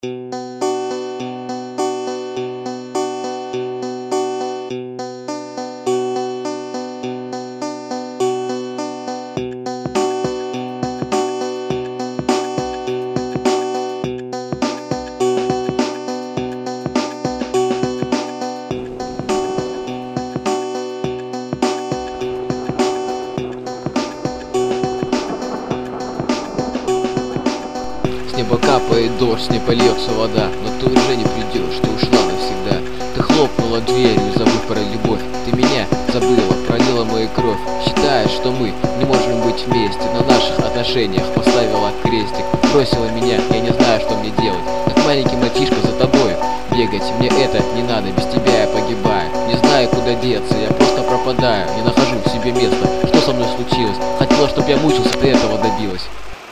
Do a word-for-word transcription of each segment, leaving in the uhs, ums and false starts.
С неба капает дождь, не польется вода, но ты уже не придешь, ты ушла навсегда. Ты хлопнула дверью, забыв про любовь. Ты меня забыла, пролила мою кровь. Считаешь, что мы не можем быть вместе, на наших отношениях поставила крестик. Бросила меня, я не знаю, что мне делать. Как маленький мальчишка за тобой бегать, мне это не надо, без тебя я погибаю. Не знаю, куда деться, я просто пропадаю. Не нахожу в себе места, что со мной случилось. Хотела, чтоб я мучился, ты этого добилась.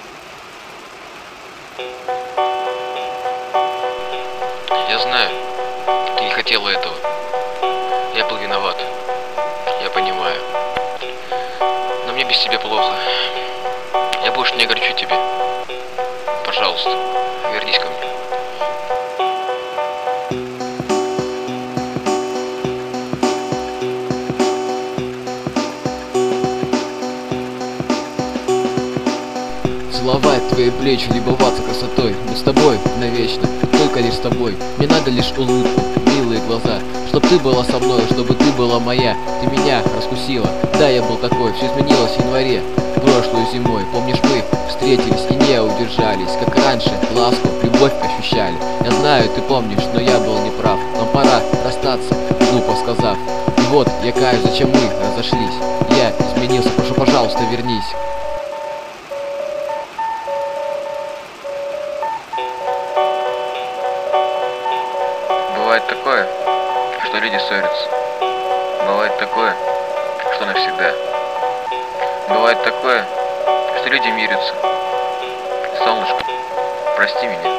Я знаю, ты не хотела этого. Я был виноват. Я понимаю. Но мне без тебя плохо. Я больше не огорчу тебя. Пожалуйста, вернись ко мне. Целовать твои плечи, любоваться красотой. Мы с тобой навечно, только лишь с тобой. Мне надо лишь улыбку, милые глаза, чтоб ты была со мной, чтобы ты была моя. Ты меня раскусила, да, я был такой. Все изменилось в январе, прошлой зимой. Помнишь, мы встретились и не удержались, как раньше, ласку, любовь ощущали. Я знаю, ты помнишь, но я был неправ. Нам пора расстаться, глупо сказав. И вот, я каюсь, зачем мы разошлись. Я изменился, прошу, пожалуйста, вернись. Бывает такое, что люди ссорятся. Бывает такое, что навсегда. Бывает такое, что люди мирятся. Солнышко, прости меня.